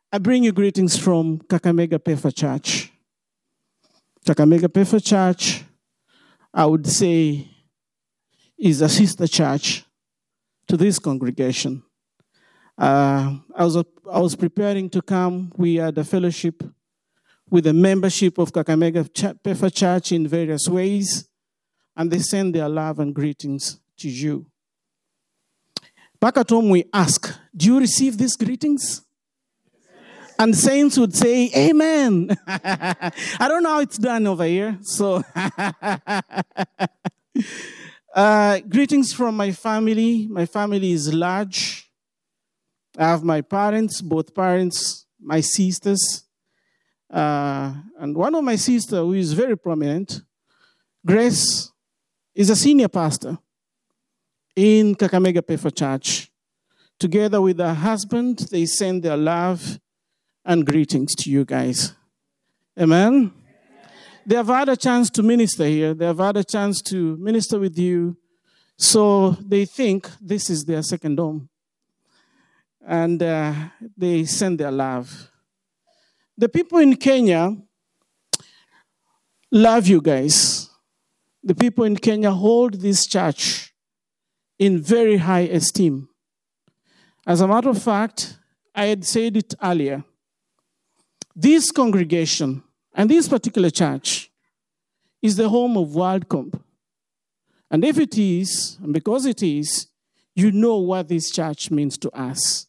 I bring you greetings from Kakamega Pefa Church. Kakamega Pefa Church, I would say, is a sister church to this congregation. I was preparing to come. We had a fellowship with the membership of Kakamega Pefa Church in various ways, and they send their love and greetings to you. Back at home, we ask, do you receive these greetings? Yes. And saints would say, amen. I don't know how it's done over here. So, greetings from my family. My family is large. I have my parents, both parents, my sisters. And one of my sisters, who is very prominent, Grace, is a senior pastor in Kakamega Pefa Church. Together with her husband, they send their love and greetings to you guys. Amen? They have had a chance to minister here. They have had a chance to minister with you. So they think this is their second home. And they send their love. The people in Kenya love you guys. The people in Kenya hold this church in very high esteem. As a matter of fact, I had said it earlier. This congregation and this particular church is the home of WorldComp. And if it is, and because it is, you know what this church means to us.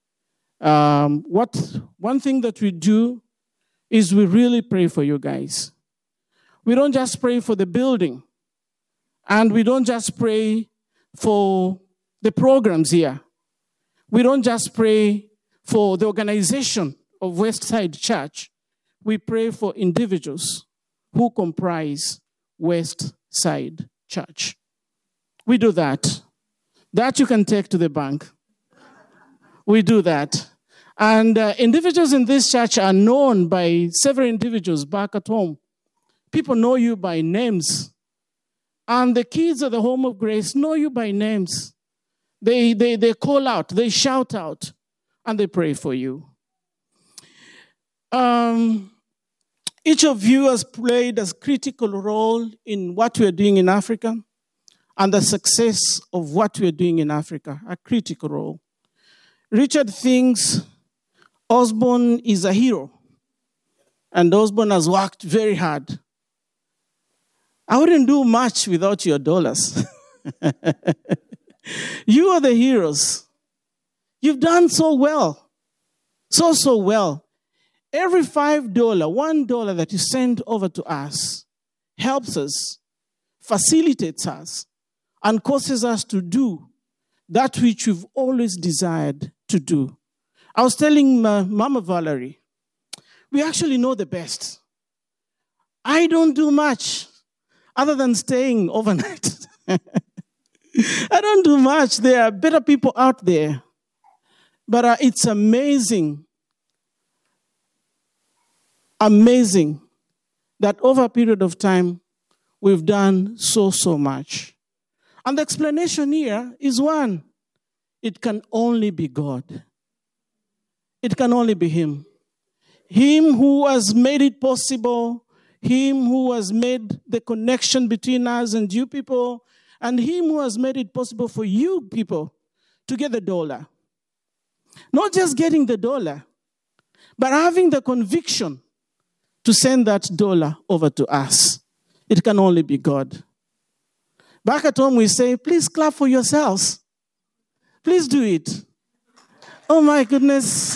One thing that we do is we really pray for you guys. We don't just pray for the building, and we don't just pray for the programs here. We don't just pray for the organization of Westside Church. We pray for individuals who comprise Westside Church. We do that. That you can take to the bank. We do that. And individuals in this church are known by several individuals back at home. People know you by names. And the kids at the Home of Grace know you by names. They call out, they shout out, and they pray for you. Each of you has played a critical role in what we are doing in Africa and the success of what we are doing in Africa, a critical role. Richard thinks Osborne is a hero, and Osborne has worked very hard. I wouldn't do much without your dollars. You are the heroes. You've done so well. So well. Every $5, $1 that you send over to us helps us, facilitates us, and causes us to do that which we've always desired to do. I was telling Mama Valerie, we actually know the best. I don't do much other than staying overnight. I don't do much. There are better people out there. But it's amazing that over a period of time, we've done so much. And the explanation here is one. It can only be God. It can only be Him. Him who has made it possible, Him who has made the connection between us and you people, and Him who has made it possible for you people to get the dollar. Not just getting the dollar, but having the conviction to send that dollar over to us. It can only be God. Back at home, we say, please clap for yourselves. Please do it. Oh, my goodness.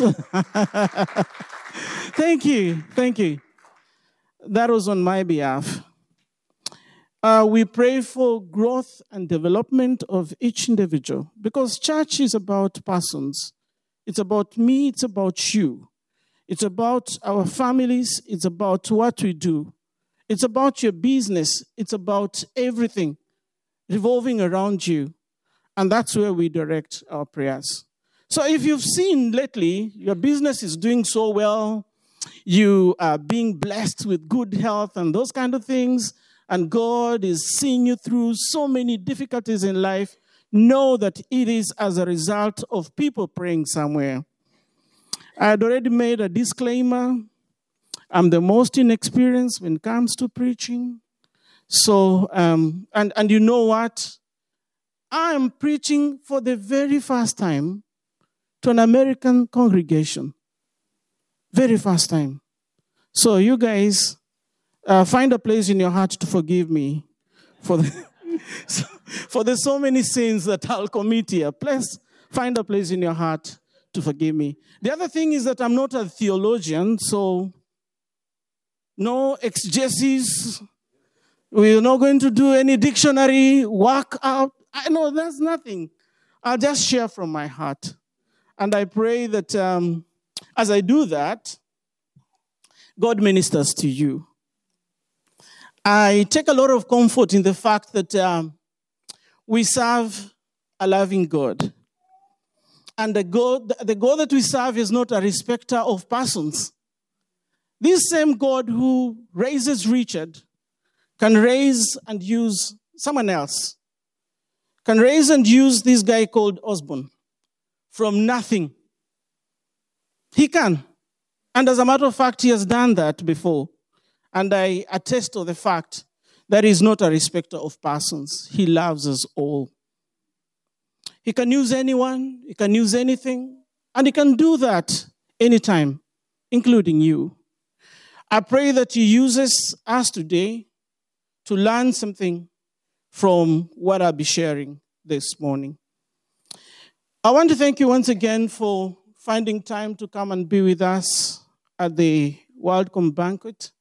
Thank you. That was on my behalf. We pray for growth and development of each individual because church is about persons. It's about me. It's about you. It's about our families. It's about what we do. It's about your business. It's about everything revolving around you. And that's where we direct our prayers. So if you've seen lately, your business is doing so well, you are being blessed with good health and those kind of things, and God is seeing you through so many difficulties in life, know that it is as a result of people praying somewhere. I had already made a disclaimer. I'm the most inexperienced when it comes to preaching. So, and you know what? I am preaching for the very first time to an American congregation. Very first time. So you guys, find a place in your heart to forgive me for the so many sins that I'll commit here. Please find a place in your heart to forgive me. The other thing is that I'm not a theologian, so no exegesis. We're not going to do any dictionary work out. I know there's nothing. I'll just share from my heart. And I pray that as I do that, God ministers to you. I take a lot of comfort in the fact that we serve a loving God. And the God that we serve is not a respecter of persons. This same God who raises Richard can raise and use someone else. Can raise and use this guy called Osborne from nothing. He can. And as a matter of fact, he has done that before. And I attest to the fact that he's not a respecter of persons. He loves us all. He can use anyone, he can use anything, and he can do that anytime, including you. I pray that he uses us today to learn something from what I'll be sharing this morning. I want to thank you once again for finding time to come and be with us at the WorldCom banquet.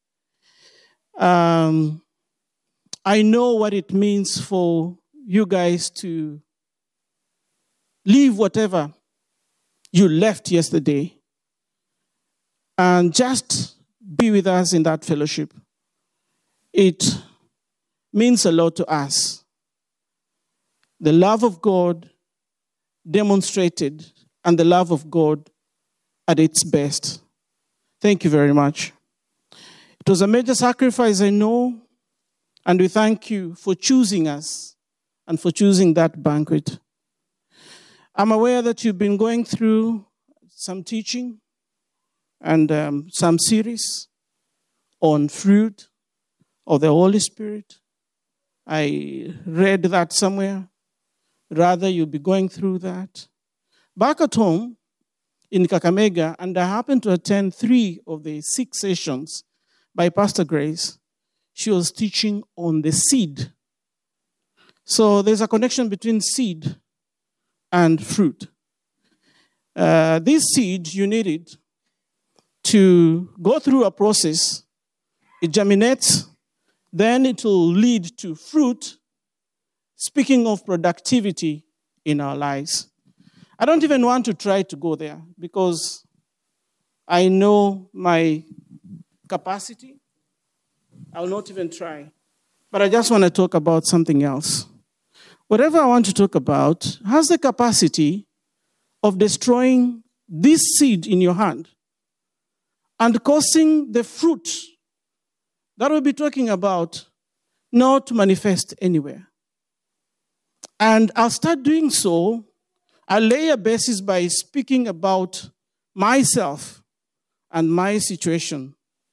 I know what it means for you guys to leave whatever you left yesterday and just be with us in that fellowship. It means a lot to us. The love of God demonstrated and the love of God at its best. Thank you very much. It was a major sacrifice, I know, and we thank you for choosing us and for choosing that banquet. I'm aware that you've been going through some teaching and some series on fruit of the Holy Spirit. I read that somewhere. Rather, you'll be going through that. Back at home in Kakamega, and I happened to attend 3 of the 6 sessions by Pastor Grace. She was teaching on the seed. So there's a connection between seed and fruit. This seed, you need it to go through a process. It germinates, then it will lead to fruit. Speaking of productivity in our lives, I don't even want to try to go there because I know my capacity. I will not even try. But I just want to talk about something else. Whatever I want to talk about has the capacity of destroying this seed in your hand and causing the fruit that we'll be talking about not to manifest anywhere. And I'll start doing so. I'll lay a basis by speaking about myself and my situation.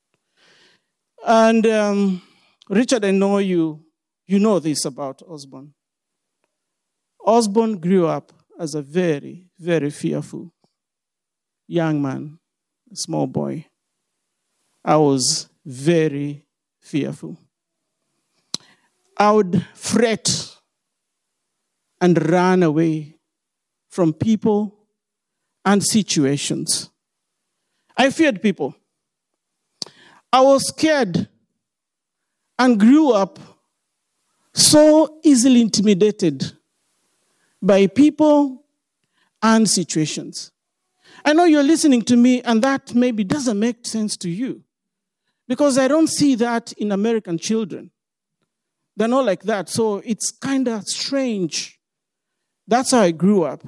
And Richard, I know you know this about Osborne. Osborne grew up as a very, very fearful young man, a small boy. I was very fearful. I would fret and run away from people and situations. I feared people. I was scared and grew up so easily intimidated by people and situations. I know you're listening to me and that maybe doesn't make sense to you because I don't see that in American children. They're not like that, so it's kind of strange. That's how I grew up.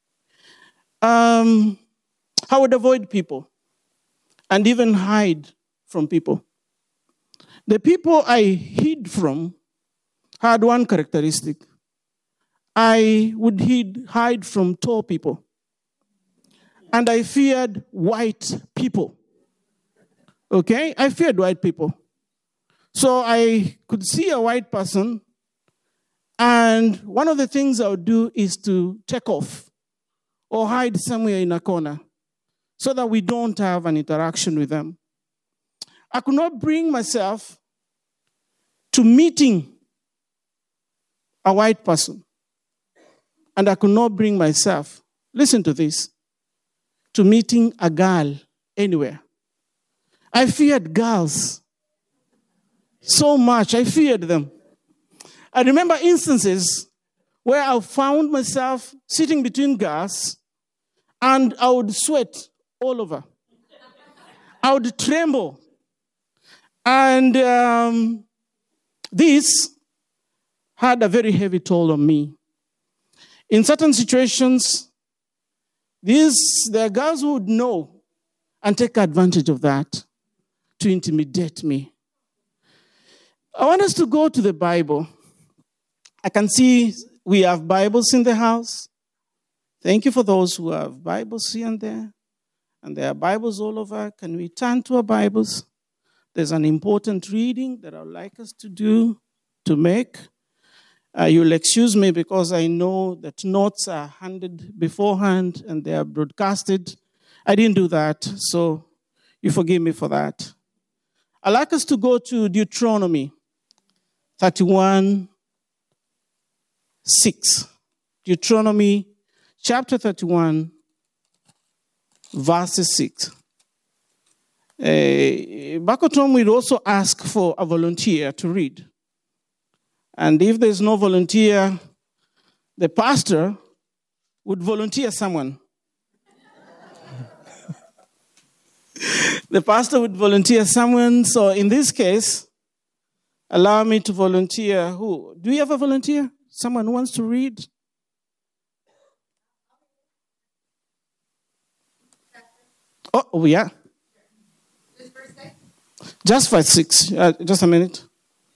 I would avoid people and even hide from people. The people I hid from had one characteristic. I would hide from tall people. and I feared white people. Okay? I feared white people. So I could see a white person, and one of the things I would do is to take off or hide somewhere in a corner so that we don't have an interaction with them. I could not bring myself to meeting a white person. And I could not bring myself, listen to this, to meeting a girl anywhere. I feared girls so much. I feared them. I remember instances where I found myself sitting between girls and I would sweat all over. I would tremble. And this had a very heavy toll on me. In certain situations, there are girls who would know and take advantage of that to intimidate me. I want us to go to the Bible. I can see we have Bibles in the house. Thank you for those who have Bibles here and there. And there are Bibles all over. Can we turn to our Bibles? There's an important reading that I would like us to make. You'll excuse me because I know that notes are handed beforehand and they are broadcasted. I didn't do that, so you forgive me for that. I'd like us to go to Deuteronomy 31:6. Deuteronomy chapter 31, verses 6. Back at home, we'd also ask for a volunteer to read. And if there's no volunteer, the pastor would volunteer someone. The pastor would volunteer someone. So in this case, allow me to volunteer who? Do you have a volunteer? Someone who wants to read? Oh yeah. Just 5, 6. Just a minute.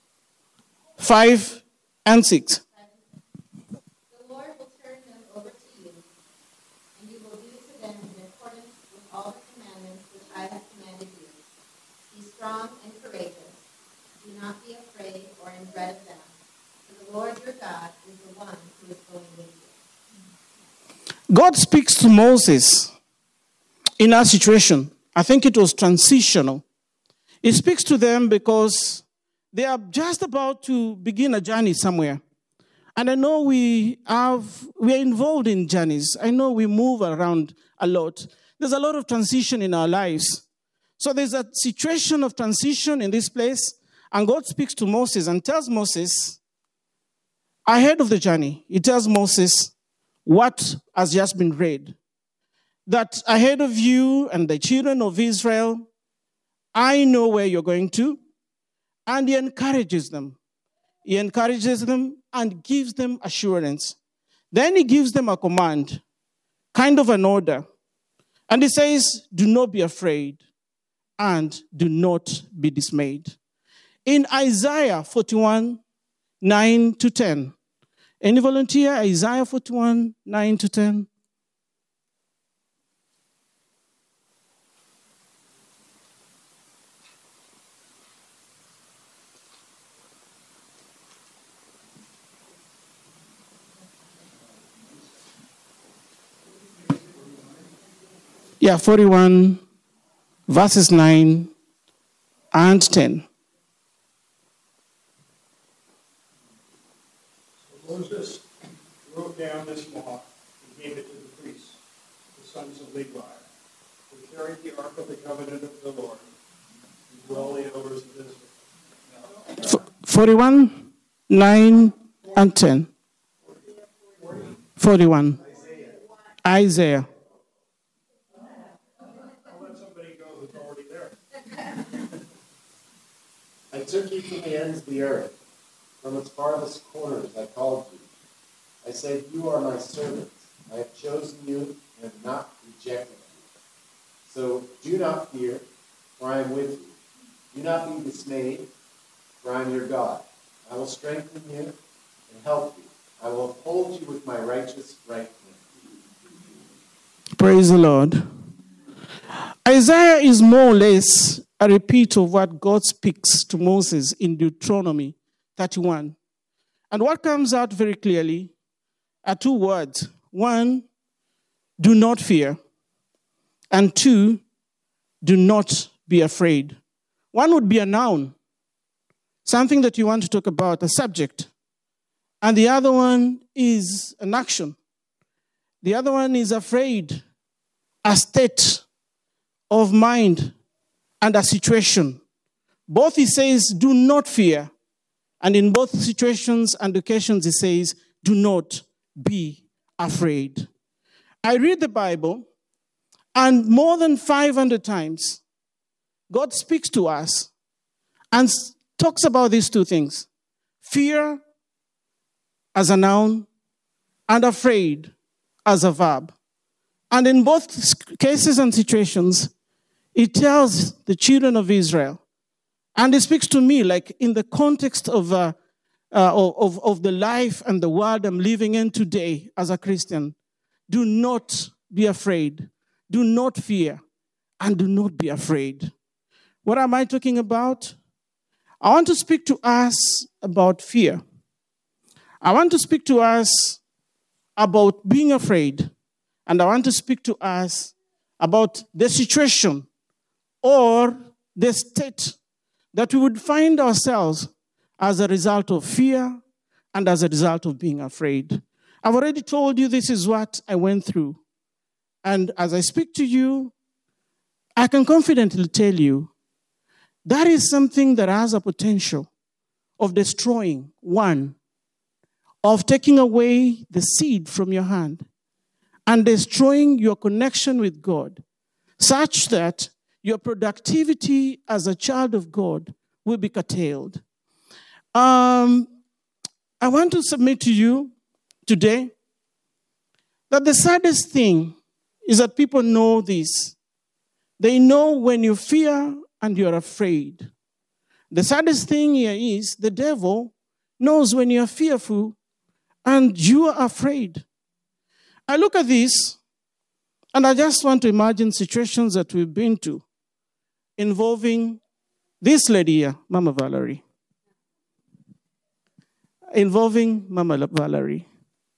5 and 6. The Lord will turn them over to you, and you will do to them in accordance with all the commandments which I have commanded you. Be strong and courageous. Do not be afraid or in dread of them, for the Lord your God is the one who is going with you. God speaks to Moses in our situation. I think it was transitional. He speaks to them because they are just about to begin a journey somewhere. And I know we are involved in journeys. I know we move around a lot. There's a lot of transition in our lives. So there's a situation of transition in this place. And God speaks to Moses and tells Moses, ahead of the journey, he tells Moses what has just been read. That ahead of you and the children of Israel, I know where you're going to. And he encourages them. He encourages them and gives them assurance. Then he gives them a command, kind of an order. And he says, do not be afraid and do not be dismayed. In Isaiah 41, 9 to 10. Any volunteer? Isaiah 41, 9 to 10. Yeah, 41, verses 9 and 10. So Moses wrote down this law and gave it to the priests, the sons of Levi, who carried the ark of the covenant of the Lord, and to all the elders of Israel. 41, 9 and 10. 41. Isaiah. I took you from the ends of the earth. From its farthest corners I called you. I said, you are my servant. I have chosen you and have not rejected you. So do not fear, for I am with you. Do not be dismayed, for I am your God. I will strengthen you and help you. I will uphold you with my righteous right hand. Praise the Lord. Isaiah is more or less a repeat of what God speaks to Moses in Deuteronomy 31. And what comes out very clearly are two words. One, do not fear. And two, do not be afraid. One would be a noun, something that you want to talk about, a subject. And the other one is an action. The other one is afraid, a state of mind and a situation. Both he says, do not fear. And in both situations and occasions he says, do not be afraid. I read the Bible, and more than 500 times, God speaks to us and talks about these two things. Fear as a noun and afraid as a verb. And in both cases and situations, it tells the children of Israel, and it speaks to me like in the context of the life and the world I'm living in today as a Christian. Do not be afraid. Do not fear. And do not be afraid. What am I talking about? I want to speak to us about fear. I want to speak to us about being afraid. And I want to speak to us about the situation or the state that we would find ourselves as a result of fear and as a result of being afraid. I've already told you this is what I went through. And as I speak to you, I can confidently tell you that is something that has a potential of destroying, one, of taking away the seed from your hand and destroying your connection with God, such that your productivity as a child of God will be curtailed. I want to submit to you today that the saddest thing is that people know this. They know when you fear and you're afraid. The saddest thing here is the devil knows when you're fearful and you are afraid. I look at this and I just want to imagine situations that we've been to involving this lady here, Mama Valerie. Involving Mama Valerie.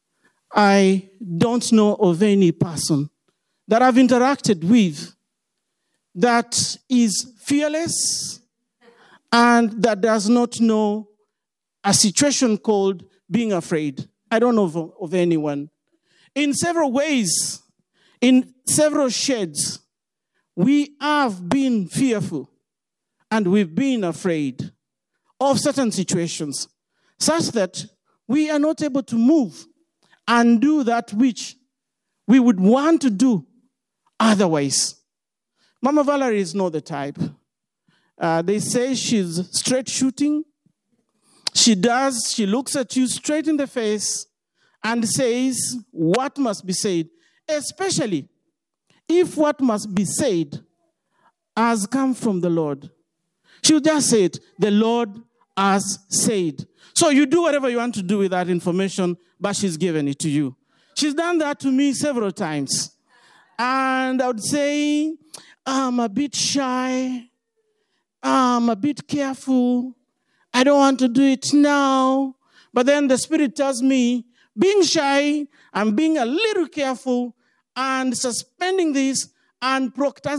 I don't know of any person that I've interacted with that is fearless and that does not know a situation called being afraid. I don't know of anyone. In several ways, in several shades, we have been fearful and we've been afraid of certain situations, such that we are not able to move and do that which we would want to do otherwise. Mama Valerie is not the type. They say she's straight shooting. She looks at you straight in the face and says what must be said, especially if what must be said has come from the Lord. She'll just say it, the Lord has said. So you do whatever you want to do with that information, but she's given it to you. She's done that to me several times. And I would say, I'm a bit shy. I'm a bit careful. I don't want to do it now. But then the Spirit tells me, being shy and being a little careful and suspending this and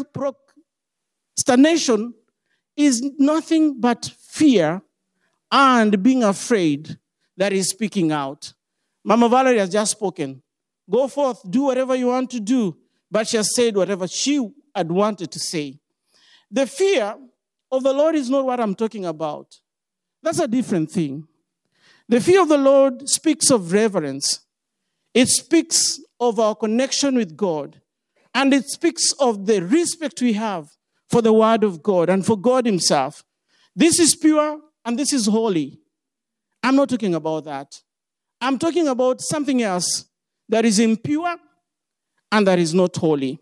procrastination is nothing but fear and being afraid that is speaking out. Mama Valerie has just spoken. Go forth, do whatever you want to do. But she has said whatever she had wanted to say. The fear of the Lord is not what I'm talking about. That's a different thing. The fear of the Lord speaks of reverence. It speaks of our connection with God. And it speaks of the respect we have for the Word of God and for God Himself. This is pure and this is holy. I'm not talking about that. I'm talking about something else that is impure and that is not holy.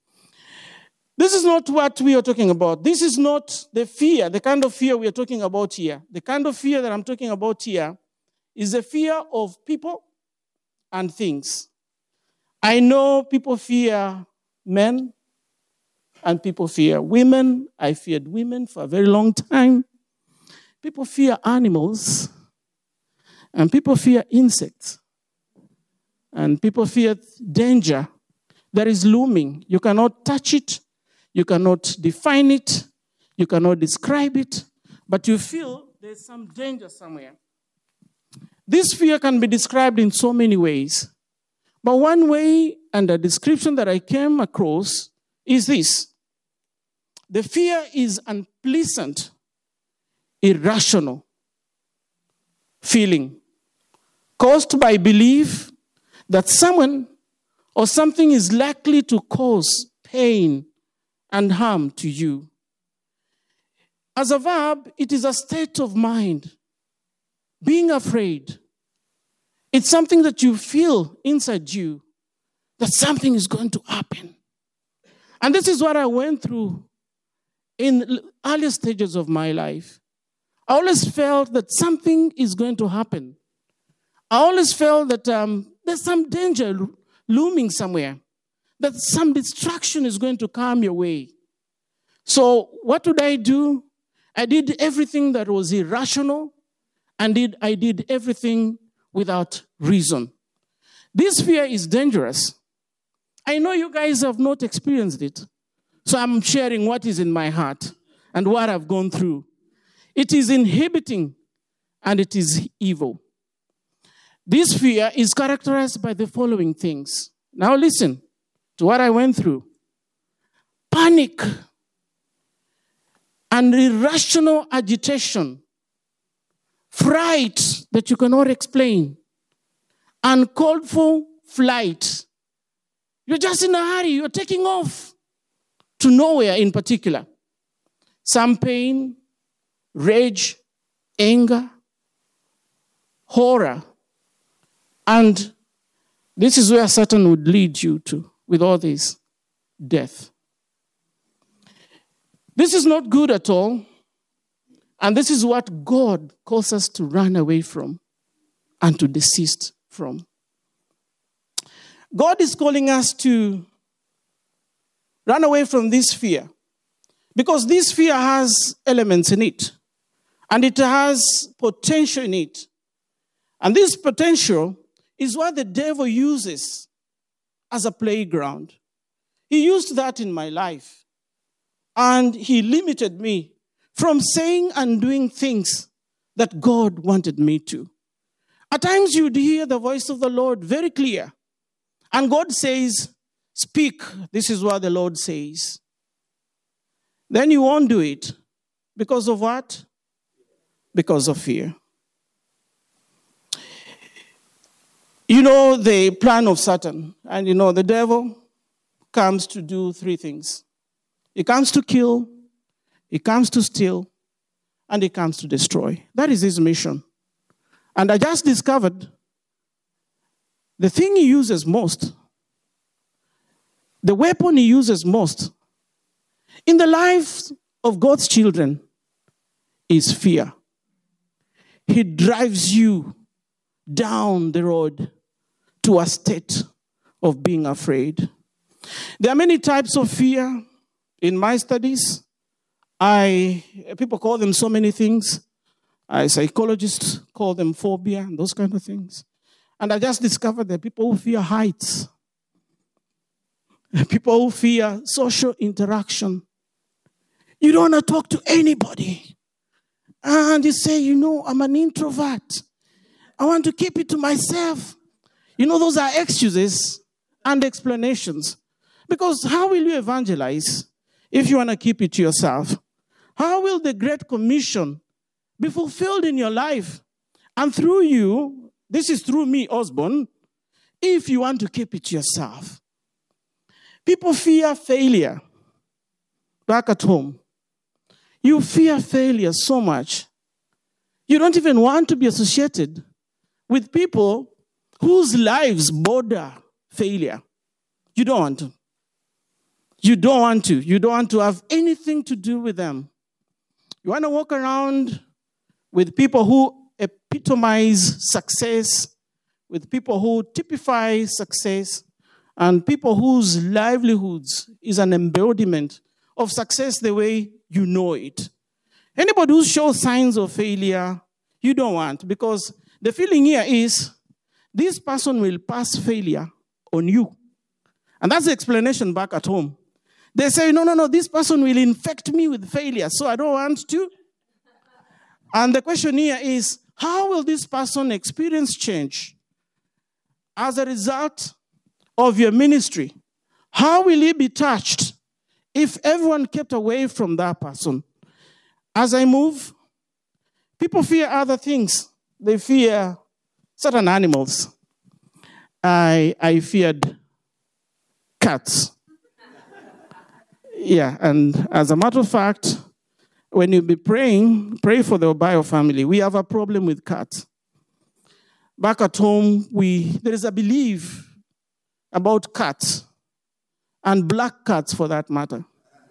This is not what we are talking about. This is not the fear, the kind of fear we are talking about here. The kind of fear that I'm talking about here is the fear of people and things. I know people fear men and people fear women. I feared women for a very long time. People fear animals and people fear insects. And people fear danger that is looming. You cannot touch it. You cannot define it. You cannot describe it. But you feel there's some danger somewhere. This fear can be described in so many ways. But one way and a description that I came across is this. The fear is unpleasant, irrational feeling caused by belief that someone or something is likely to cause pain and harm to you. As a verb, it is a state of mind. Being afraid. It's something that you feel inside you, that something is going to happen. And this is what I went through in early stages of my life. I always felt that something is going to happen. I always felt that there's some danger looming somewhere, that some distraction is going to come your way. So what would I do? I did everything that was irrational, and I did everything without reason. This fear is dangerous. I know you guys have not experienced it, so I'm sharing what is in my heart and what I've gone through. It is inhibiting and it is evil. This fear is characterized by the following things. Now listen to what I went through. Panic and irrational agitation, fright that you cannot explain, uncalled for flight. You're just in a hurry, you're taking off to nowhere in particular. Some pain, rage, anger, horror. And this is where Satan would lead you to with all this: death. This is not good at all. And this is what God calls us to run away from and to desist from. God is calling us to run away from this fear because this fear has elements in it and it has potential in it. And this potential is what the devil uses as a playground. He used that in my life. And he limited me from saying and doing things that God wanted me to. At times you'd hear the voice of the Lord very clear. And God says, speak, this is what the Lord says. Then you won't do it. Because of what? Because of fear. You know the plan of Satan. And you know the devil comes to do three things. He comes to kill, he comes to steal, and he comes to destroy. That is his mission. And I just discovered the thing he uses most, the weapon he uses most in the lives of God's children is fear. He drives you down the road to a state of being afraid. There are many types of fear. In my studies, people call them so many things. Psychologists call them phobia and those kind of things. And I just discovered that people who fear heights, people who fear social interaction. You don't want to talk to anybody. And you say, I'm an introvert. I want to keep it to myself. Those are excuses and explanations. Because how will you evangelize if you want to keep it to yourself? How will the Great Commission be fulfilled in your life and through you? This is through me, Osborne, if you want to keep it to yourself. People fear failure back at home. You fear failure so much. You don't even want to be associated with people whose lives border failure. You don't want to. You don't want to. You don't want to have anything to do with them. You want to walk around with people who epitomize success, with people who typify success, and people whose livelihoods is an embodiment of success the way you know it. Anybody who shows signs of failure, you don't want, because the feeling here is this person will pass failure on you. And that's the explanation back at home. They say, no, this person will infect me with failure, so I don't want to. And the question here is, how will this person experience change as a result of your ministry? How will he be touched if everyone kept away from that person? As I move, people fear other things. They fear certain animals. I feared cats. Yeah, and as a matter of fact, when you be praying, pray for the Obayo family. We have a problem with cats. Back at home, there is a belief about cats, and black cats for that matter.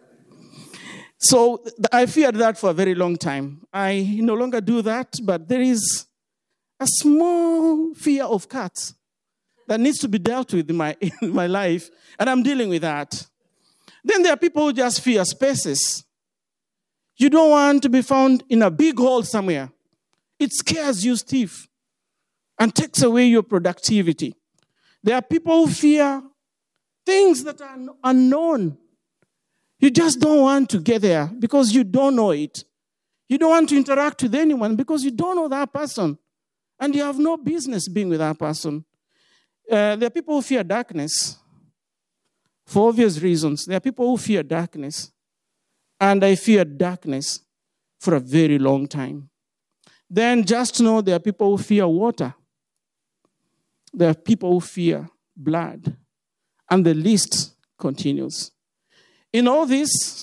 So I feared that for a very long time. I no longer do that, but there is a small fear of cats that needs to be dealt with in my life, and I'm dealing with that. Then there are people who just fear spaces. You don't want to be found in a big hole somewhere. It scares you stiff and takes away your productivity. There are people who fear things that are unknown. You just don't want to get there because you don't know it. You don't want to interact with anyone because you don't know that person. And you have no business being with that person. There are people who fear darkness for obvious reasons. There are people who fear darkness. And I feared darkness for a very long time. Then just know there are people who fear water. There are people who fear blood. And the list continues. In all this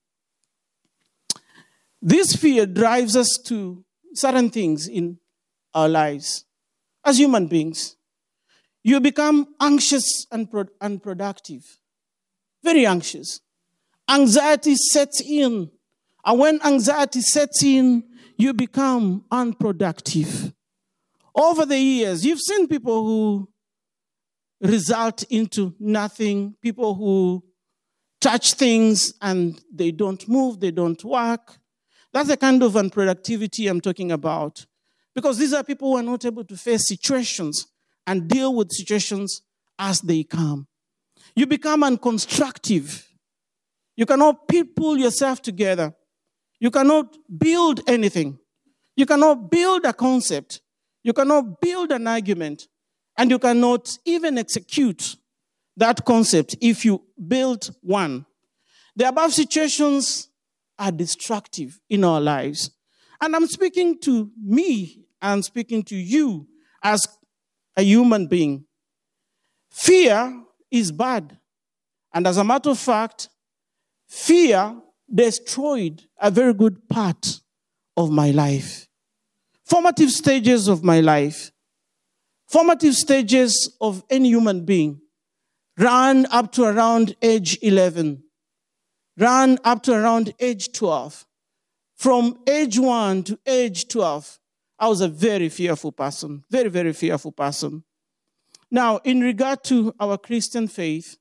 fear drives us to certain things in our lives. As human beings, you become anxious and unproductive. Very anxious. Anxiety sets in. And when anxiety sets in, you become unproductive. Over the years, you've seen people who result into nothing, people who touch things and they don't move, they don't work. That's the kind of unproductivity I'm talking about. Because these are people who are not able to face situations and deal with situations as they come. You become unconstructive. You cannot pull yourself together. You cannot build anything. You cannot build a concept. You cannot build an argument. And you cannot even execute that concept if you build one. The above situations are destructive in our lives. And I'm speaking to me, I'm speaking to you as a human being. Fear is bad. And as a matter of fact, fear destroyed a very good part of my life. Formative stages of my life, formative stages of any human being, run up to around age 11, run up to around age 12. From age 1 to age 12, I was a very fearful person, very, very fearful person. Now, in regard to our Christian faith,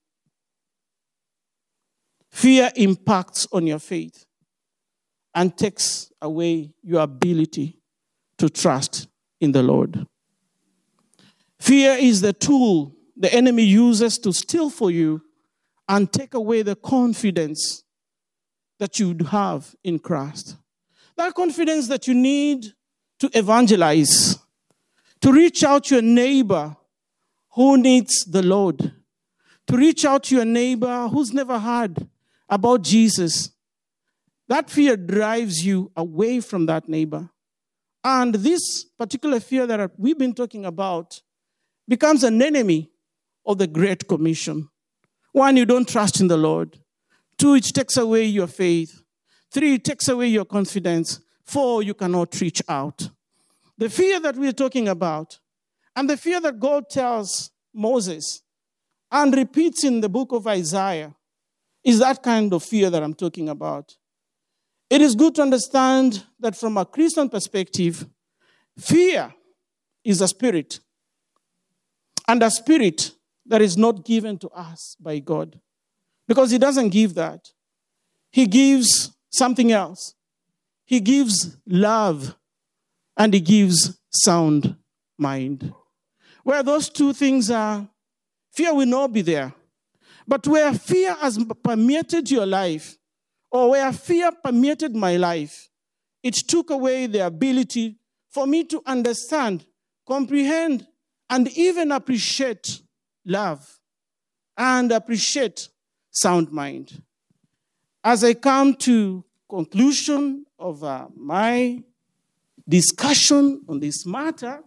fear impacts on your faith and takes away your ability to trust in the Lord. Fear is the tool the enemy uses to steal for you and take away the confidence that you have in Christ. That confidence that you need to evangelize, to reach out to your neighbor who needs the Lord, to reach out to your neighbor who's never heard about Jesus. That fear drives you away from that neighbor. And this particular fear that we've been talking about becomes an enemy of the Great Commission. 1, you don't trust in the Lord. 2, it takes away your faith. 3, it takes away your confidence. 4, you cannot reach out. The fear that we're talking about, and the fear that God tells Moses and repeats in the book of Isaiah, is that kind of fear that I'm talking about. It is good to understand that from a Christian perspective, fear is a spirit. And a spirit that is not given to us by God. Because he doesn't give that. He gives something else. He gives love and he gives sound mind. Where those two things are, fear will not be there. But where fear has permeated your life, or where fear permeated my life, it took away the ability for me to understand, comprehend, and even appreciate love and appreciate sound mind. As I come to conclusion of my discussion on this matter,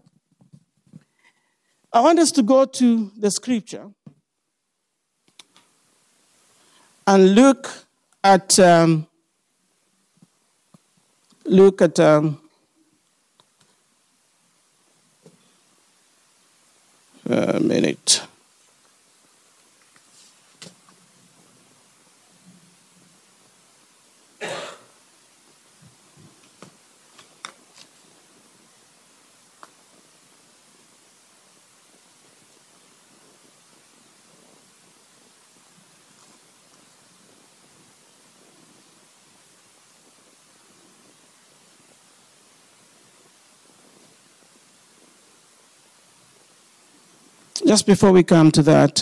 I want us to go to the scripture and look at a minute. Just before we come to that,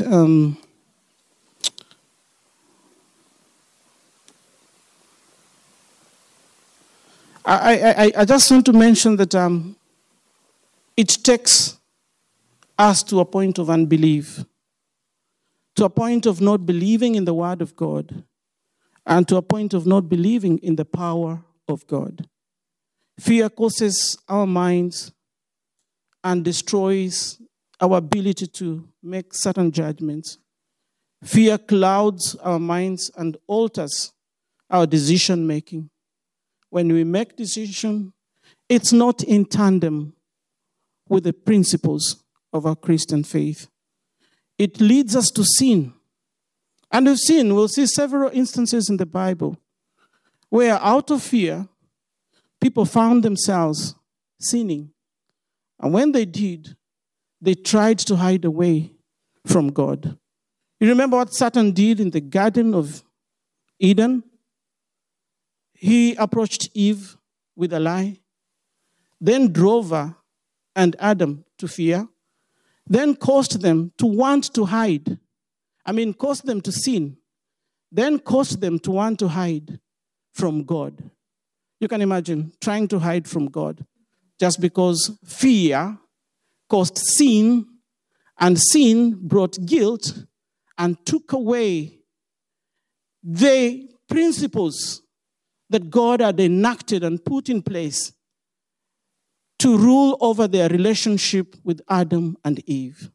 I just want to mention that it takes us to a point of unbelief, to a point of not believing in the Word of God, and to a point of not believing in the power of God. Fear causes our minds and destroys our ability to make certain judgments. Fear clouds our minds and alters our decision making. When we make decisions, it's not in tandem with the principles of our Christian faith. It leads us to sin. And we'll see several instances in the Bible where out of fear, people found themselves sinning. And when they did, they tried to hide away from God. You remember what Satan did in the Garden of Eden? He approached Eve with a lie, then drove her and Adam to fear, then caused them to want to hide. Caused them to sin, then caused them to want to hide from God. You can imagine trying to hide from God just because fear caused sin, and sin brought guilt and took away the principles that God had enacted and put in place to rule over their relationship with Adam and Eve.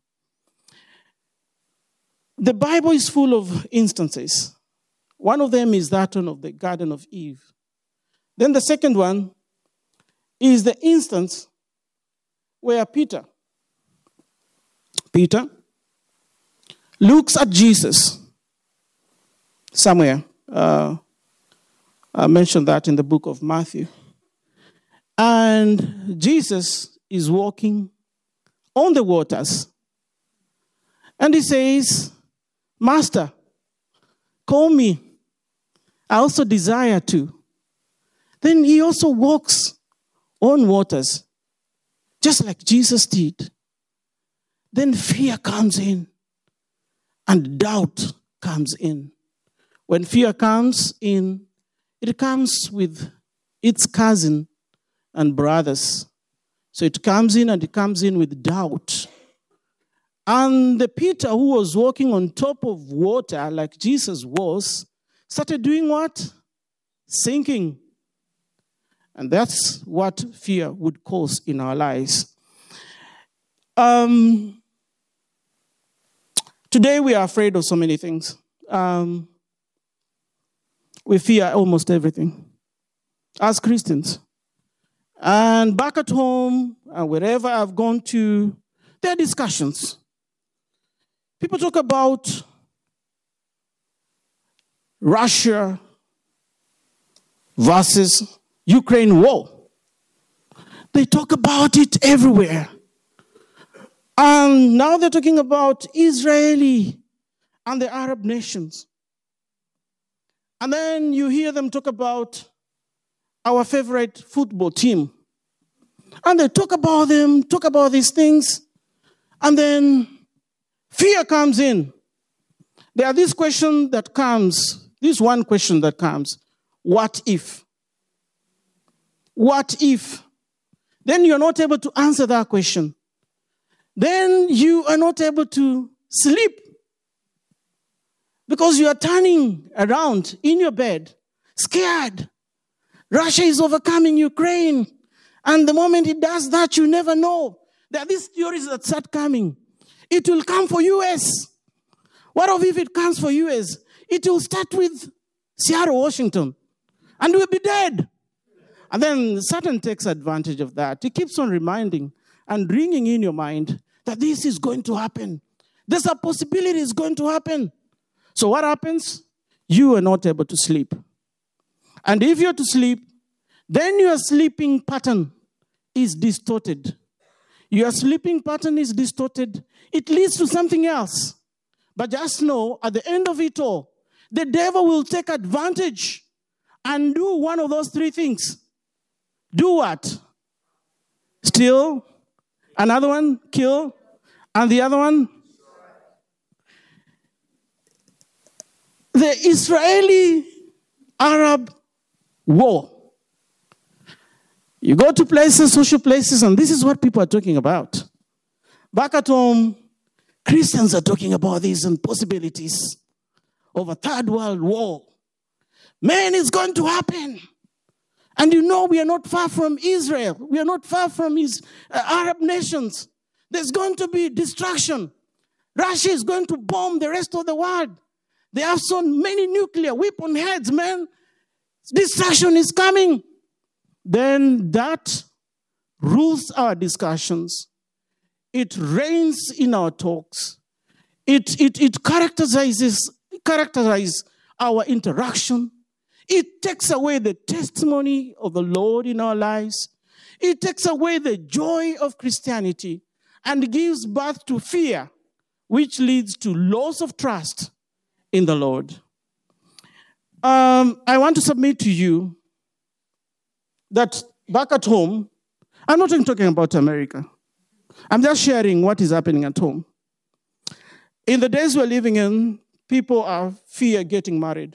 The Bible is full of instances. One of them is that one of the Garden of Eve. Then the second one is the instance where Peter looks at Jesus somewhere. I mentioned that in the book of Matthew. And Jesus is walking on the waters. And he says, "Master, call me. I also desire to." Then he also walks on waters, just like Jesus did. Then fear comes in and doubt comes in. When fear comes in, it comes with its cousin and brothers. So it comes in and it comes in with doubt. And the Peter, who was walking on top of water like Jesus was, started doing what? Sinking. And that's what fear would cause in our lives. Today we are afraid of so many things. We fear almost everything as Christians. And back at home, and wherever I've gone to, there are discussions. People talk about Russia versus Ukraine war. They talk about it everywhere. And now they're talking about Israeli and the Arab nations. And then you hear them talk about our favorite football team. And they talk about them, talk about these things. And then fear comes in. There are this question that comes, this one question that comes, what if? What if? Then you're not able to answer that question. Then you are not able to sleep because you are turning around in your bed, scared. Russia is overcoming Ukraine. And the moment it does that, you never know. There are these theories that start coming. It will come for US. What if it comes for US? It will start with Seattle, Washington. And we'll be dead. And then Satan takes advantage of that. He keeps on reminding and ringing in your mind that this is going to happen. There's a possibility it's going to happen. So what happens? You are not able to sleep. And if you're to sleep, then your sleeping pattern is distorted. Your sleeping pattern is distorted. It leads to something else. But just know, at the end of it all, the devil will take advantage and do one of those three things. Do what? Steal. Another one, kill. And the other one? The Israeli-Arab war. You go to places, social places, and this is what people are talking about. Back at home, Christians are talking about these and possibilities of a third world war. Man, it's going to happen. And you know we are not far from Israel. We are not far from Arab nations. There's going to be destruction. Russia is going to bomb the rest of the world. They have so many nuclear weapon heads, man. Destruction is coming. Then that rules our discussions. It reigns in our talks. It characterizes our interaction. It takes away the testimony of the Lord in our lives. It takes away the joy of Christianity and gives birth to fear, which leads to loss of trust in the Lord. I want to submit to you that back at home, I'm not even talking about America. I'm just sharing what is happening at home. In the days we're living in, people are fear getting married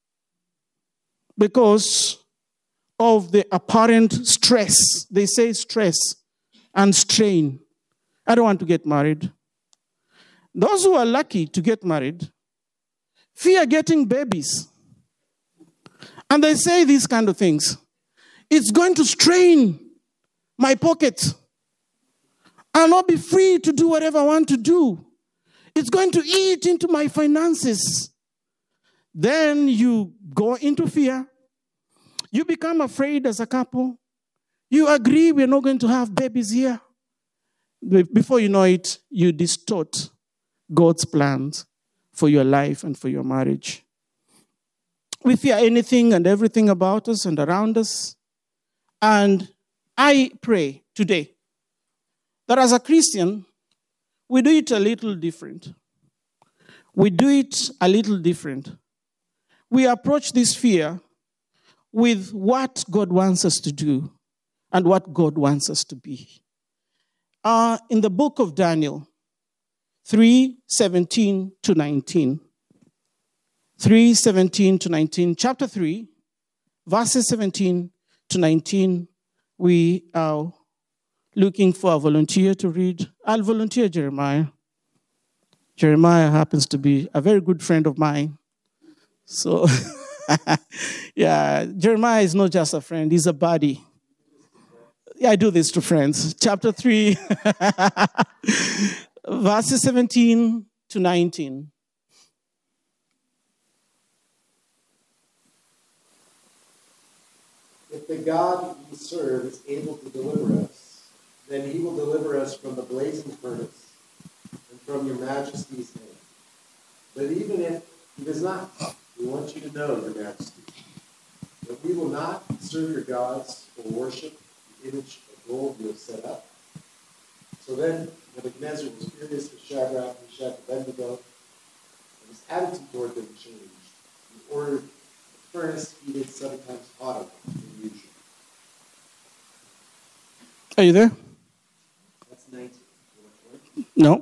because of the apparent stress. They say stress and strain. I don't want to get married. Those who are lucky to get married fear getting babies. And they say these kind of things. It's going to strain my pocket. I'll not be free to do whatever I want to do. It's going to eat into my finances. Then you go into fear. You become afraid as a couple. You agree we're not going to have babies here. Before you know it, you distort God's plans for your life and for your marriage. We fear anything and everything about us and around us. And I pray today that as a Christian, we do it a little different. We do it a little different. We approach this fear with what God wants us to do and what God wants us to be. In the book of Daniel, 3:17 to 19. 3:17 to 19. Chapter 3, verses 17 to 19. We are looking for a volunteer to read. I'll volunteer Jeremiah. Jeremiah happens to be a very good friend of mine. So, yeah, Jeremiah is not just a friend, he's a buddy. Yeah, I do this to friends. Chapter 3, verses 17 to 19. If the God we serve is able to deliver us, then he will deliver us from the blazing furnace and from your majesty's hand. But even if he does not, we want you to know, your majesty, that we will not serve your gods or worship the image of gold you have set up. So then Nebuchadnezzar was furious with Shadrach, Meshach, and Abednego, and his attitude toward them changed. He ordered the furnace heated 7 times hotter than usual. Are you there? That's 19. No.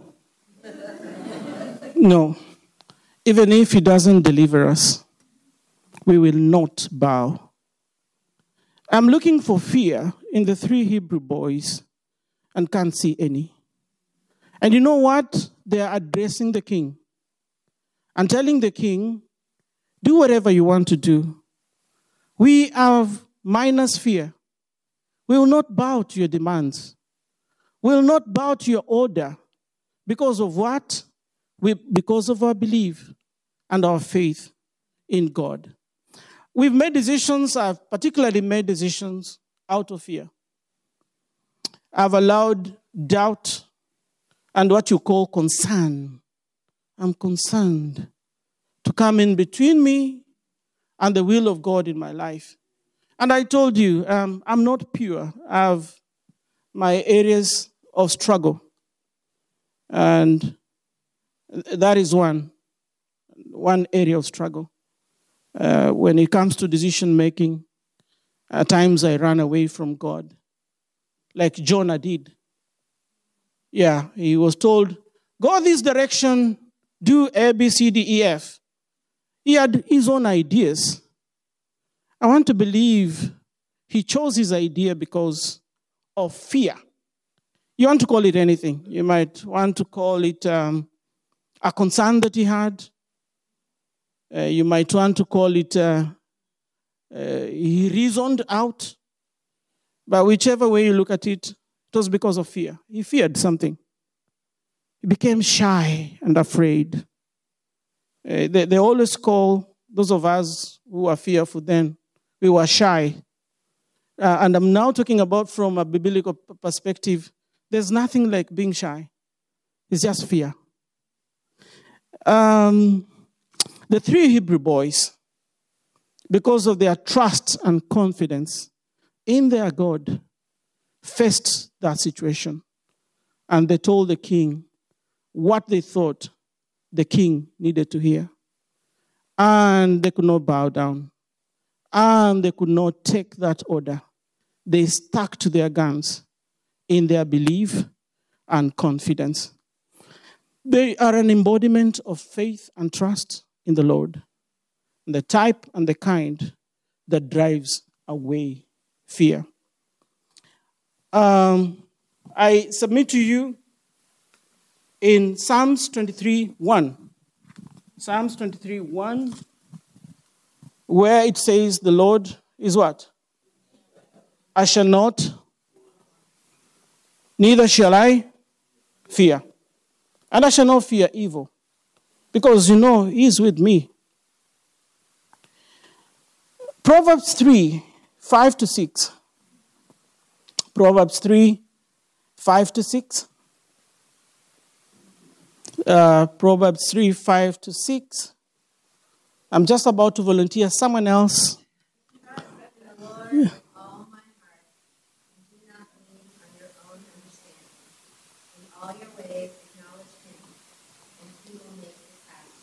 No. Even if he doesn't deliver us, we will not bow. I'm looking for fear in the 3 Hebrew boys and can't see any. And you know what? They are addressing the king and telling the king, do whatever you want to do. We have minus fear. We will not bow to your demands. We will not bow to your order. Because of what? Because of our belief and our faith in God. We've made decisions, I've particularly made decisions out of fear. I've allowed doubt and what you call concern. I'm concerned to come in between me and the will of God in my life. And I told you, I'm not pure. I have my areas of struggle. And that is one area of struggle. When it comes to decision making, at times I run away from God, like Jonah did. Yeah, he was told, go this direction, do A, B, C, D, E, F. He had his own ideas. I want to believe he chose his idea because of fear. You want to call it anything. You might want to call it a concern that he had. You might want to call it he reasoned out. But whichever way you look at it, it was because of fear. He feared something. He became shy and afraid. They always call those of us who are fearful then, we were shy. And I'm now talking about from a biblical perspective. There's nothing like being shy. It's just fear. The 3 Hebrew boys, because of their trust and confidence in their God, faced that situation. And they told the king what they thought the king needed to hear. And they could not bow down. And they could not take that order. They stuck to their guns in their belief and confidence. They are an embodiment of faith and trust in the Lord. The type and the kind that drives away fear. I submit to you in Psalms 23:1. Psalms 23:1, where it says the Lord is what? I shall not, neither shall I fear. And I shall not fear evil, because you know he is with me. Proverbs 3:5-6. Proverbs 3:5-6. Proverbs 3:5-6. I'm just about to volunteer someone else. Trust in the Lord with all my heart, and do not lean on your own understanding. In all your ways acknowledge him, and he will make your paths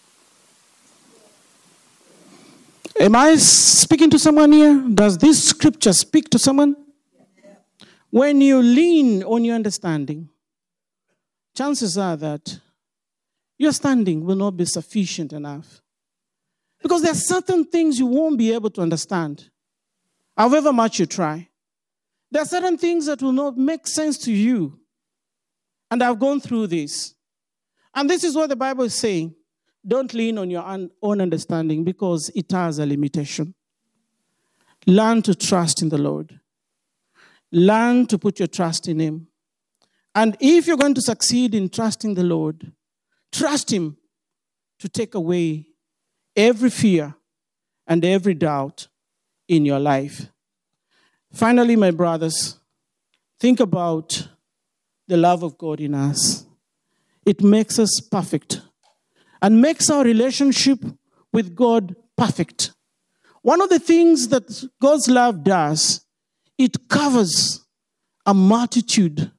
straight. Am I speaking to someone here? Does this scripture speak to someone? When you lean on your understanding, chances are that your standing will not be sufficient enough. Because there are certain things you won't be able to understand, however much you try. There are certain things that will not make sense to you. And I've gone through this. And this is what the Bible is saying. Don't lean on your own understanding because it has a limitation. Learn to trust in the Lord. Learn to put your trust in him. And if you're going to succeed in trusting the Lord, trust him to take away every fear and every doubt in your life. Finally, my brothers, think about the love of God in us. It makes us perfect and makes our relationship with God perfect. One of the things that God's love does, it covers a multitude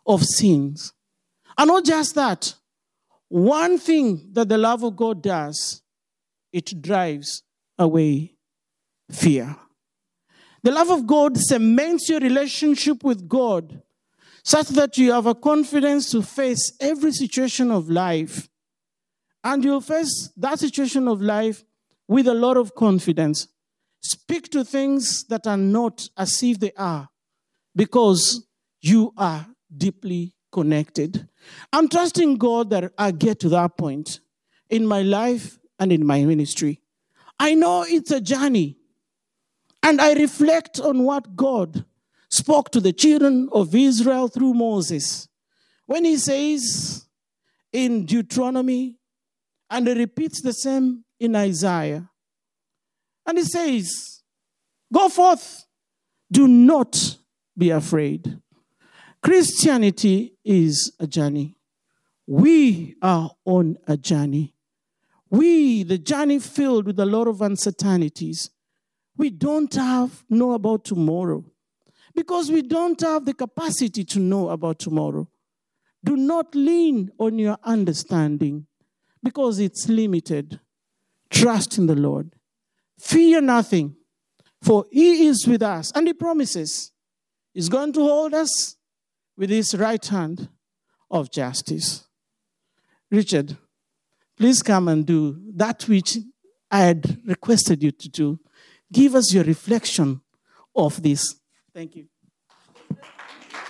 of sins. And not just that, one thing that the love of God does, it drives away fear. The love of God cements your relationship with God such that you have a confidence to face every situation of life. And you'll face that situation of life with a lot of confidence. Speak to things that are not as if they are, because you are deeply connected. I'm trusting God that I get to that point in my life and in my ministry. I know it's a journey. And I reflect on what God spoke to the children of Israel through Moses. When he says in Deuteronomy, and he repeats the same in Isaiah. And he says, go forth, do not be afraid. Christianity is a journey. We are on a journey. The journey filled with a lot of uncertainties. We don't know about tomorrow because we don't have the capacity to know about tomorrow. Do not lean on your understanding because it's limited. Trust in the Lord. Fear nothing, for he is with us. And he promises he's going to hold us with his right hand of justice. Richard, please come and do that which I had requested you to do. Give us your reflection of this. Thank you.